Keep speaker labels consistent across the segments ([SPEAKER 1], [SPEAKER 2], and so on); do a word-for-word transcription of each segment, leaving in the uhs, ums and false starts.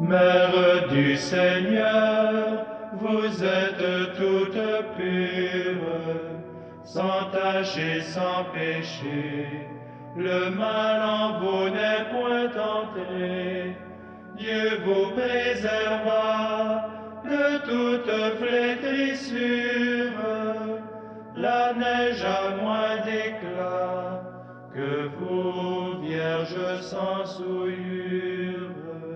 [SPEAKER 1] Mère du Seigneur, vous êtes toute pure, sans tache et sans péché. Le mal en vous n'est point entré. Dieu vous préserva de toute flétrissure. La neige a moins d'éclat que vous, Vierge sans souillure.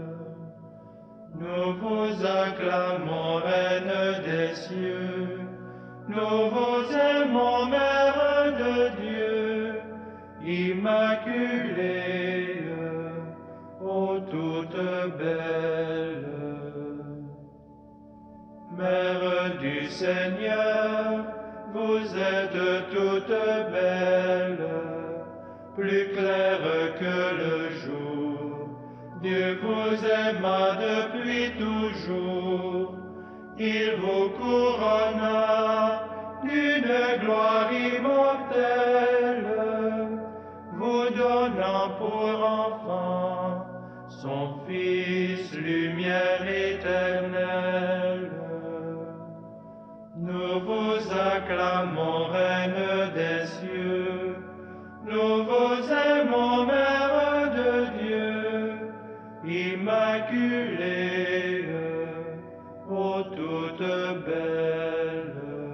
[SPEAKER 1] Nous vous acclamons, Reine des cieux, nous vous aimons, Mère de Dieu, immaculée, ô toute belle. Mère du Seigneur, vous êtes toute belle, plus claire que le jour. Dieu vous aima depuis toujours, il vous couronna d'une gloire immortelle, vous donnant pour enfant son Fils, lumière éternelle. Nous vous acclamons, Reine des cieux, nous vous aimons, Mère de Dieu, immaculée, ô toute belle.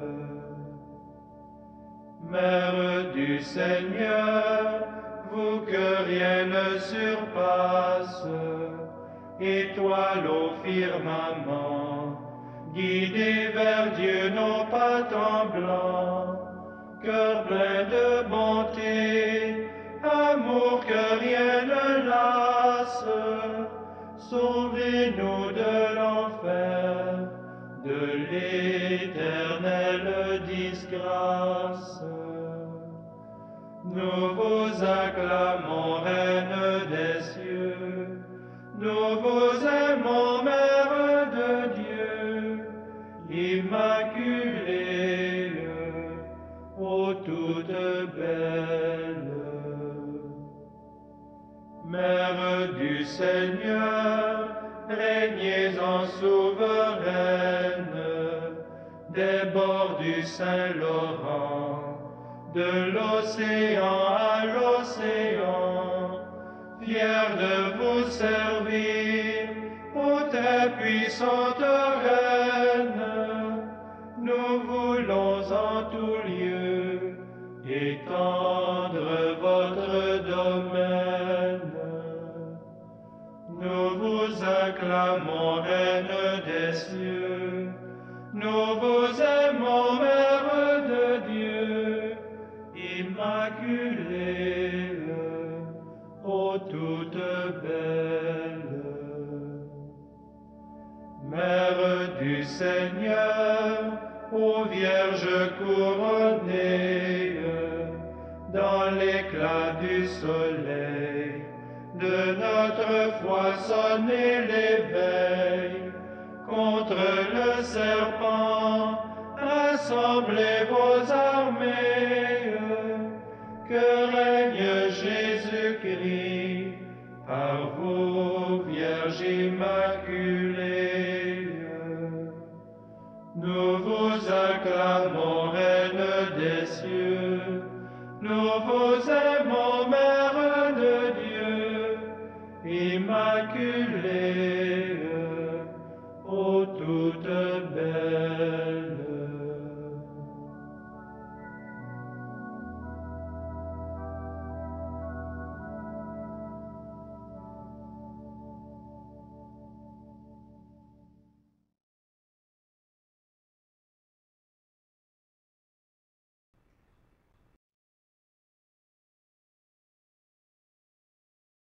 [SPEAKER 1] Mère du Seigneur, vous que rien ne surpasse, étoile au firmament, guidez vers Dieu nos pas tremblants, cœur plein de bonté, amour que rien ne lasse, sauvez-nous de l'enfer, de l'éternelle disgrâce. Nous vous acclamons, Reine des cieux, nous vous aimons, Mère de Dieu, immaculée, ô toute belle. Mère du Seigneur, régnez en souveraine, des bords du Saint-Laurent, de l'océan à l'océan, fiers de vous servir, ô très puissante Reine, nous voulons en tout lieu étendre votre domaine. Nous vous acclamons, Reine des cieux, nous vous aimons, Mère de Dieu, immaculée, ô toute belle. Mère du Seigneur, ô Vierge couronnée, dans l'éclat du soleil, de notre foi sonnez l'éveil, contre le serpent, rassemblez vos armées, que règne Jésus-Christ, par vous, Vierge immaculée. Nous vous acclamons, Reine des cieux, nous vous aimons, Mère de Dieu, immaculée,